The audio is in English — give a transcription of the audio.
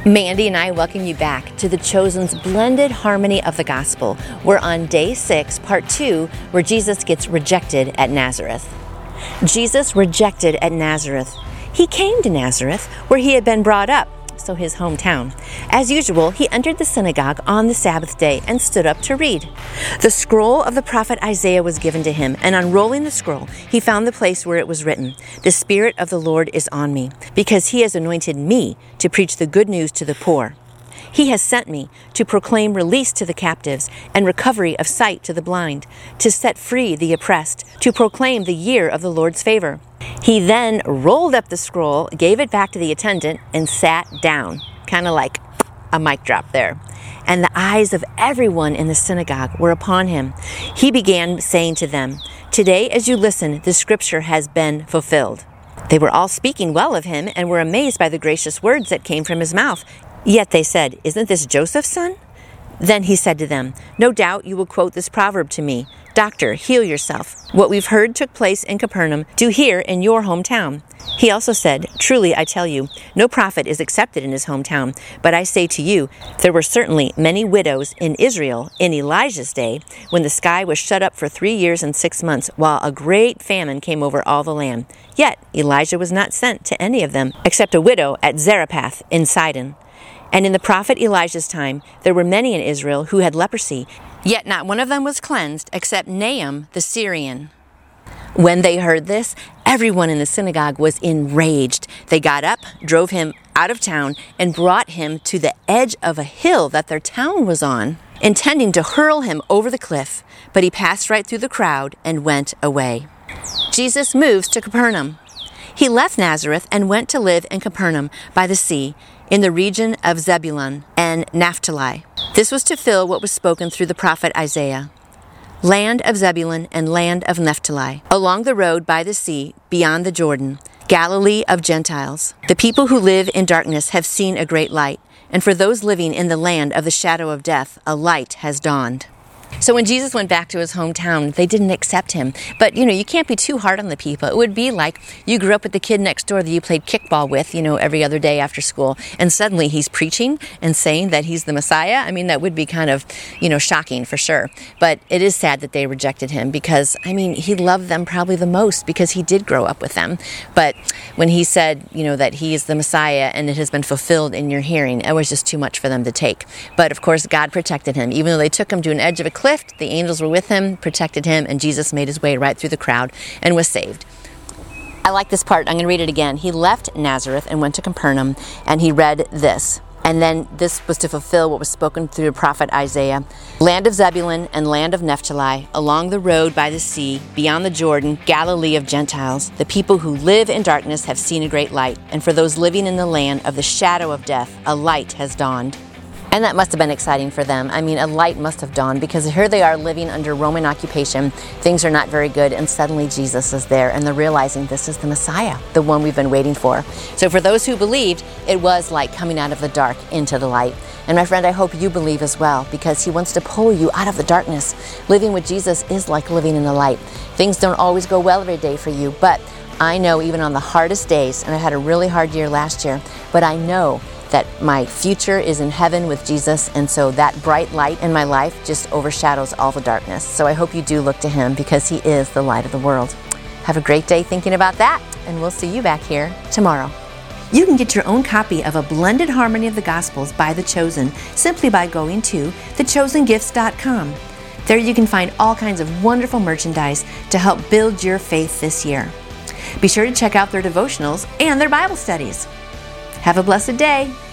Mandy and I welcome you back to The Chosen's blended harmony of the gospel. We're on day 6, part 2, where Jesus gets rejected at Nazareth. Jesus rejected at Nazareth. He came to Nazareth, where he had been brought up, so his hometown. As usual, he entered the synagogue on the Sabbath day and stood up to read. The scroll of the prophet Isaiah was given to him, and unrolling the scroll, he found the place where it was written, "The Spirit of the Lord is on me, because he has anointed me to preach the good news to the poor. He has sent me to proclaim release to the captives and recovery of sight to the blind, to set free the oppressed, to proclaim the year of the Lord's favor." He then rolled up the scroll, gave it back to the attendant, and sat down, kind of like a mic drop there. And the eyes of everyone in the synagogue were upon him. He began saying to them, "Today, as you listen, the scripture has been fulfilled." They were all speaking well of him and were amazed by the gracious words that came from his mouth. Yet they said, "Isn't this Joseph's son?" Then he said to them, "No doubt you will quote this proverb to me, 'Doctor, heal yourself. What we've heard took place in Capernaum, do here in your hometown.'" He also said, "Truly I tell you, no prophet is accepted in his hometown. But I say to you, there were certainly many widows in Israel in Elijah's day, when the sky was shut up for 3 years and 6 months, while a great famine came over all the land. Yet Elijah was not sent to any of them, except a widow at Zarephath in Sidon. And in the prophet Elijah's time, there were many in Israel who had leprosy, yet not one of them was cleansed except Naaman the Syrian." When they heard this, everyone in the synagogue was enraged. They got up, drove him out of town, and brought him to the edge of a hill that their town was on, intending to hurl him over the cliff. But he passed right through the crowd and went away. Jesus moves to Capernaum. He left Nazareth and went to live in Capernaum by the sea, in the region of Zebulun and Naphtali. This was to fill what was spoken through the prophet Isaiah. "Land of Zebulun and land of Naphtali, along the road by the sea, beyond the Jordan, Galilee of Gentiles. The people who live in darkness have seen a great light, and for those living in the land of the shadow of death, a light has dawned." So when Jesus went back to his hometown, they didn't accept him. But, you can't be too hard on the people. It would be like you grew up with the kid next door that you played kickball with, every other day after school, and suddenly he's preaching and saying that he's the Messiah. I mean, that would be kind of, shocking for sure. But it is sad that they rejected him because, he loved them probably the most because he did grow up with them. But when he said, that he is the Messiah and it has been fulfilled in your hearing, it was just too much for them to take. But, of course, God protected him. Even though they took him to an edge of a cliff, the angels were with him, protected him, and Jesus made his way right through the crowd and was saved. I like this part. I'm going to read it again. He left Nazareth and went to Capernaum, and he read this. And then this was to fulfill what was spoken through the prophet Isaiah. "Land of Zebulun and land of Naphtali, along the road by the sea, beyond the Jordan, Galilee of Gentiles. The people who live in darkness have seen a great light, and for those living in the land of the shadow of death, a light has dawned." And that must have been exciting for them. A light must have dawned because here they are living under Roman occupation. Things are not very good, and suddenly Jesus is there, and they're realizing this is the Messiah, the one we've been waiting for. So for those who believed, it was like coming out of the dark into the light. And my friend, I hope you believe as well, because he wants to pull you out of the darkness. Living with Jesus is like living in the light. Things don't always go well every day for you, but I know even on the hardest days, and I had a really hard year last year, but I know that my future is in heaven with Jesus, and so that bright light in my life just overshadows all the darkness. So I hope you do look to him because he is the light of the world. Have a great day thinking about that, and we'll see you back here tomorrow. You can get your own copy of A Blended Harmony of the Gospels by The Chosen simply by going to thechosengifts.com. There you can find all kinds of wonderful merchandise to help build your faith this year. Be sure to check out their devotionals and their Bible studies. Have a blessed day.